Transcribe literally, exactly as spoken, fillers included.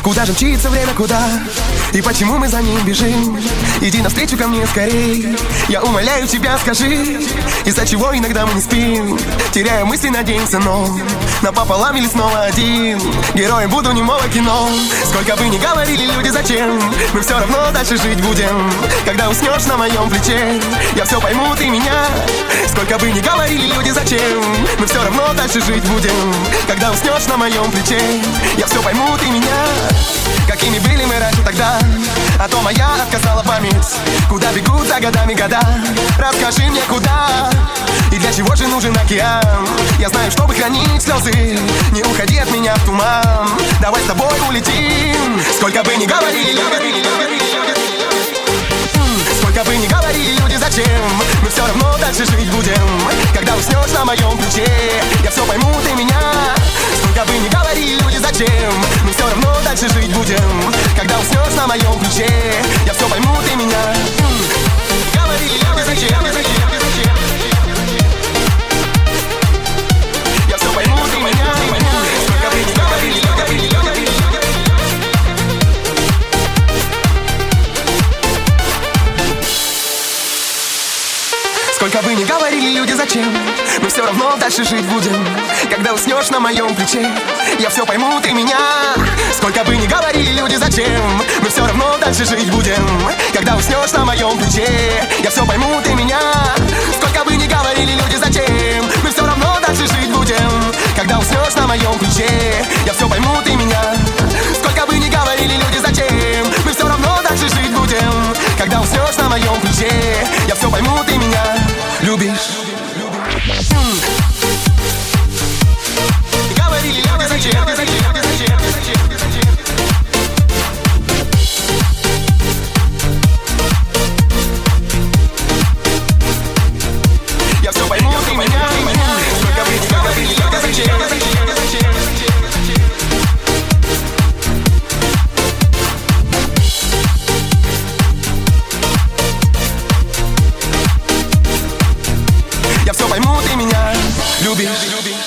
Куда же мчится время, куда? И почему мы за ним бежим? Иди навстречу ко мне скорей. Я умоляю тебя, скажи, из-за чего иногда мы не спим, теряя мысли, надеемся, но напополам или снова один. Героем буду немого кино. Сколько бы ни говорили люди, зачем, мы все равно дальше жить будем. Когда уснешь на моем плече, я все пойму, ты меня. Сколько бы ни говорили люди, зачем, мы все равно дальше жить будем. Когда уснешь на моем плече, я все пойму, ты меня. Какими были мы раньше тогда, а то моя отказала память. Куда бегут за годами года? Расскажи мне, куда и для чего же нужен океан? Я знаю, чтобы хранить слезы, не уходи от меня в туман. Давай с тобой улетим. Сколько бы ни говорили люди, сколько бы ни говорили люди, зачем, мы все равно дальше жить будем. Когда уснешь на моем плече, я все пойму, ты меня. Сколько бы ни говорили люди, зачем, мы все равно дальше жить будем. Когда уснешь на моем плече, я все пойму, ты меня. Говорили люди, зачем, я все пойму, ты меня. Сколько бы ни говорили люди, сколько бы ни говорили люди, зачем, мы все равно дальше жить будем. Когда уснешь на моем плече, я все пойму, ты меня. Сколько бы ни говорили люди, зачем, мы все равно дальше жить будем. Когда уснешь на моем плече, я все пойму, ты меня. Сколько бы ни говорили люди, зачем, мы все равно дальше жить будем. Когда уснешь на моем плече, я все пойму, ты меня. Сколько бы ни говорили люди, зачем, мы все равно дальше жить будем. Когда уснешь на моем плече, я все пойму, ты меня. Любишь? Говорили люди, зачем, зачем, зачем, зачем, зачем? Я все пойму, ты меня. Сколько бы ни говорили люди, зачем, зачем, зачем, зачем? Я все пойму, ты меня любишь.